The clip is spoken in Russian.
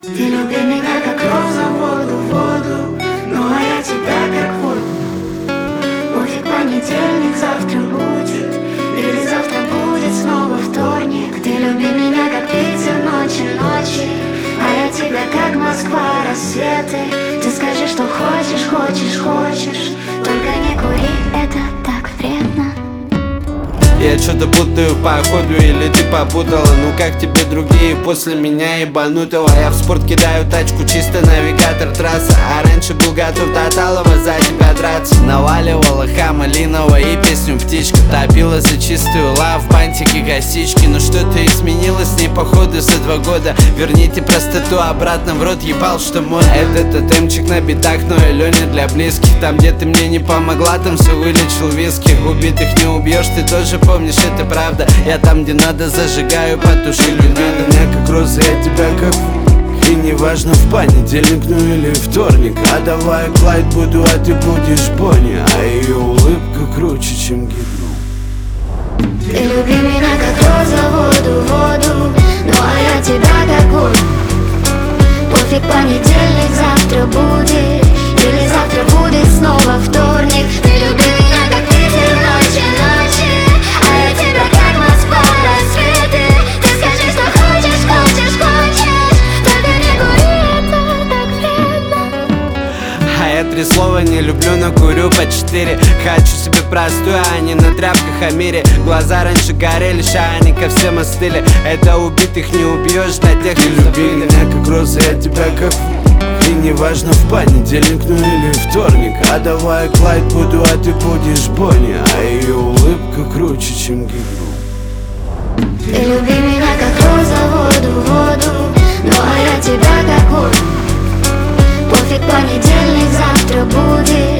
Ты люби меня как роза воду, ну а я тебя как воду. Пофиг, понедельник завтра будет, или завтра будет снова вторник. Ты люби меня как Питер ночи, а я тебя как Москва рассветы. Ты скажи, что хочешь, только не кури, это так вредно. Я что-то путаю походу, или ты попутала? Ну как тебе другие после меня ебанутого? Я в спорт кидаю тачку, чисто навигатор трасса. А раньше был готов до талого за тебя драться. Наваливала хамалинова и песню птичка. Топила за чистую лав, бантики, косички. Ну что-то изменилось с ней походу за 2 года. Верните простоту обратно в рот, ебал, что мой. Это тотемчик на битах, но и Леня для близких. Там, где ты мне не помогла, там все вылечил виски. Убитых не убьешь, ты тоже помнишь, это правда. Я там, где надо, зажигаю, потуши. Люби меня как роза, я тебя как и не важно в понедельник, ну или вторник. А давай Клайд буду, а ты будешь Бонни. А ее улыбка круче, чем гипно. Ты люби меня как роза воду, ну а я тебя как воду. Пофиг, понедельник завтра будет, или завтра будет снова вторник. Ты люби меня как Питер ночи, а я тебя как Москва рассветы. Ты скажи, что хочешь, только не кури, это так вредно. А я 3 слова не люблю, но курю по 4. Хочу себе простую, а не на тряпках о мире. Глаза раньше горели, ща они ко всем остыли. Это убитых не убьешь, до тех не люби меня как роза, я тебя как и не важно в понедельник, ну или вторник. А давай Клайд буду, а ты будешь Бонни. А ее улыбка круче, чем гипно. Ты люби меня как роза воду, ну а я тебя как воду. Пофиг, понедельник завтра будет,